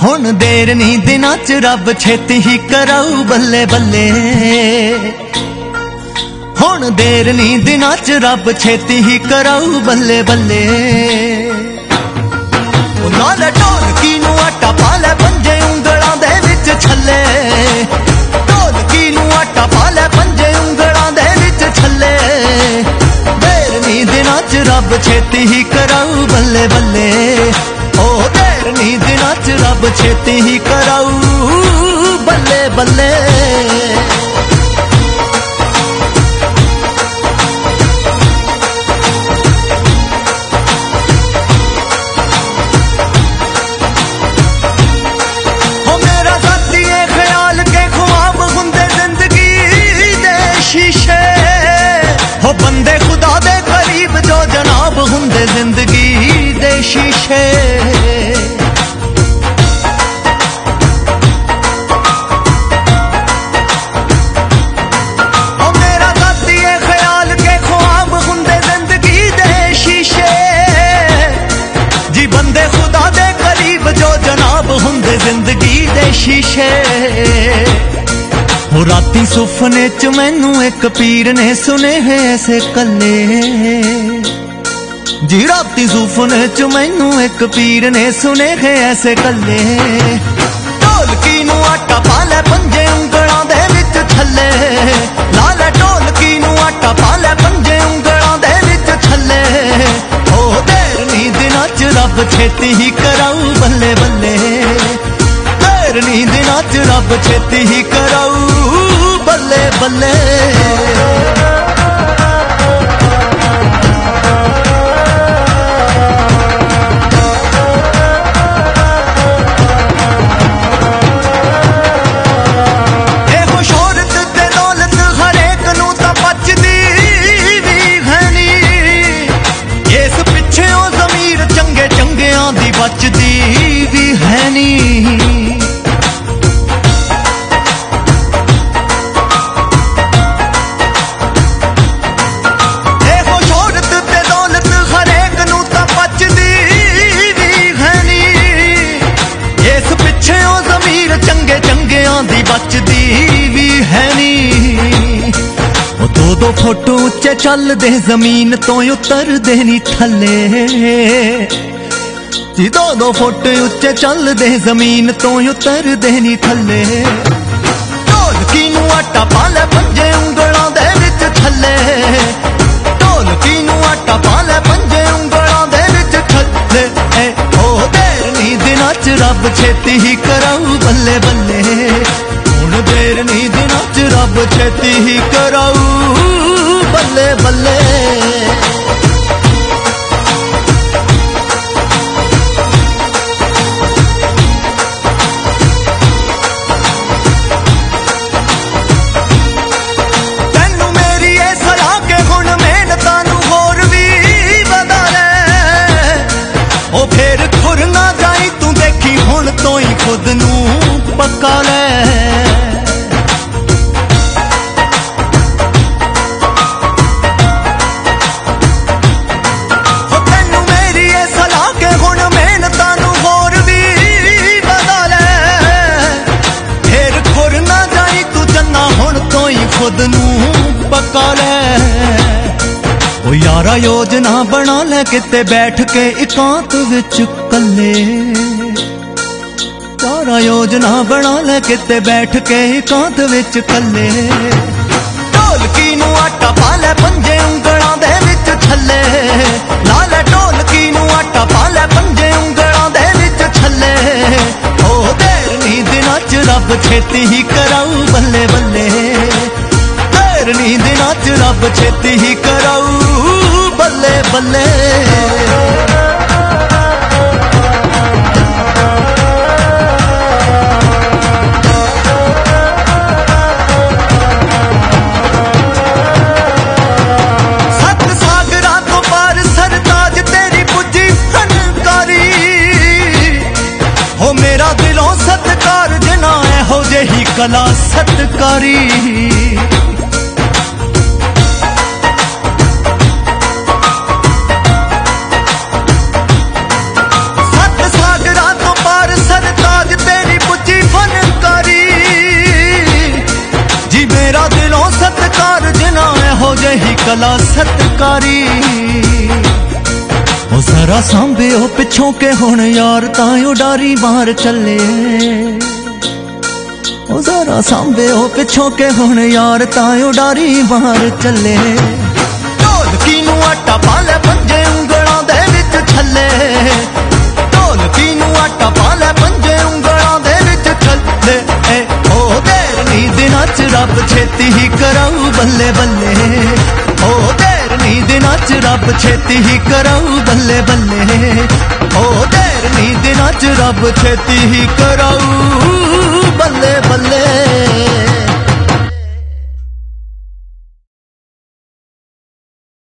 हुण देर नहीं दिनां च रब छेती ही कराऊ बल्ले बल्ले। हुण देर नहीं दिनां च रब छेती ही कराऊ बल्ले बल्ले। नाल ढोलकी नूं आटा पा लै पंजे उंगलां दे विच छल्ले। ढोलकी नूं आटा पा लै पंजे उंगलां दे विच छल्ले। देर नहीं दिनां च रब छेती ही कराऊ बल्ले बल्ले। ओ देर नहीं दिनां च रब छेती ही कराऊ बल्ले बल्ले। हो मेरा साथी ख्याल के ख्वाब हुंदे जिंदगी दे शीशे। हो बंदे खुदा दे करीब जो जनाब हुंदे जिंदगी दे शीशे। जिंदगी दे शीशे। हो राती सुफने च मैनू एक पीर ने सुने है ऐसे कल्ले। जी राती सुफने च मैनू एक पीर ने सुने है ऐसे कल्ले। ढोलकी नूं आटा पा लै पंजे उंगलां दे विच छल्ले। ला लै ढोलकी नूं आटा पा लै पंजे उंगलां दे विच छल्ले। हो देर नहीं दिनां च रब छेती ही कराऊ बल्ले बल्ले। नहीं दिनां च रब छेती ही कराऊ बल्ले बल्ले। एहो शोहरत ते दौलत हरेक नूं तां बचदी वी है नी। इस पिछे ओ ज़मीर चंगे चंगियां दी बचदी वी है नी। बचदी भी है नी। दो फुट उच्चे चलदे जमीन तो उतरदे नी थल्ले। जी दो फुट उच्चे चलदे जमीन तो उतरदे नी थल्ले। ढोलकी नूं आटा पा लै पंजे उंगलां दे विच छल्ले। ढोलकी नूं आटा पा लै पंजे उंगलां दे विच छल्ले। ओ देर नहीं दिनां च रब छेती ही कराऊ बल्ले बल्ले। देर नहीं दिनां च रब छेती ही कराऊ बल्ले बल्ले। तैनू मेरी ये सलाह के हुण मेहनतां नूं होर वी वधा लै। ओ फेर खुर ना जाई तू देखी हुण तो ही खुद नूं पक्का लै। खुद नूं पक्का लै। ओ यारा योजना बना लै किते बैठ के एकांत विच कल्ले। यारा योजना बना लै किते बैठ के एकांत विच कल्ले। ढोलकी नूं आटा पा लै पंजे उंगलां दे विच छल्ले। ला लै ढोलकी नूं आटा पा लै पंजे उंगलां दे विच छल्ले। ओ देर नहीं दिनां च रब छेती ही कराऊ बल्ले बल्ले। नहीं दिनां च रब छेती ही कराऊ बल्ले बल्ले। सत सागरां तो पार सरताज तेरी पुजी फनकारी। हो मेरा दिलों सत्कार जना ऐहो जेही कला सत्कारी। कला सत्कारी ओ जरा सांभे ओ पिछों के हुण यार तां उडारी मार चले ओ जरा सांभे ओ पिछों के हुण यार तां उडारी मार चले ढोलकी नूं आटा पा लै पंजे उंगलां दे विच छल्ले ढोलकी नूं आटा पा लै पंजे उंगलां दे विच छल्ले ओ देर नी दिनां च रब छेती ही कराऊ बल्ले बल्ले ओ देर नी दिनां च रब छेती ही कराऊ बल्ले बल्ले ओ देर नी दिनां च रब छेती ही कराऊ बल्ले बल्ले।